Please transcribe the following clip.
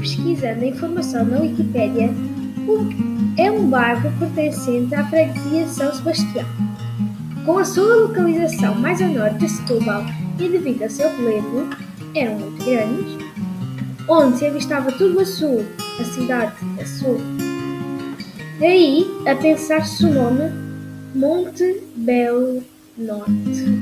pesquisando a informação na Wikipédia, é um bairro pertencente à freguesia de São Sebastião. Com a sua localização mais a norte de Setúbal e devido ao seu relevo, eram muito grandes, onde se avistava tudo a sul, a cidade a sul. Daí a pensar-se o nome Monte Belo Norte.